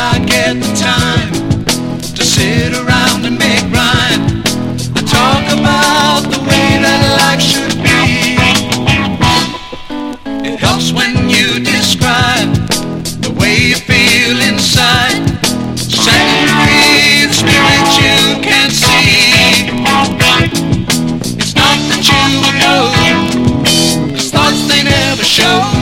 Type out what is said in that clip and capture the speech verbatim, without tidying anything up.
I get the time to sit around and make rhyme. I talk about the way that life should be. It helps when you describe the way you feel inside, setting free the spirit you can't see. It's not that you would know, 'cause thoughts they never show.